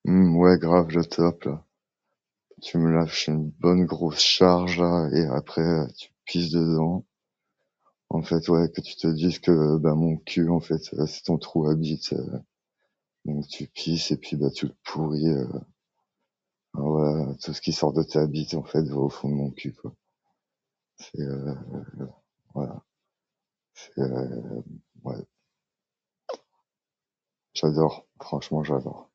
Ouais, grave, le top, là. Tu me lâches une bonne grosse charge, là, et après, tu pisses dedans. En fait, ouais, que tu te dises que, bah, mon cul, en fait, c'est ton trou à bite. Donc tu pisses et puis, bah, tu le pourris. Voilà, tout ce qui sort de ta bite, en fait, va au fond de mon cul, quoi. C'est, voilà. C'est, ouais, j'adore. Franchement, j'adore.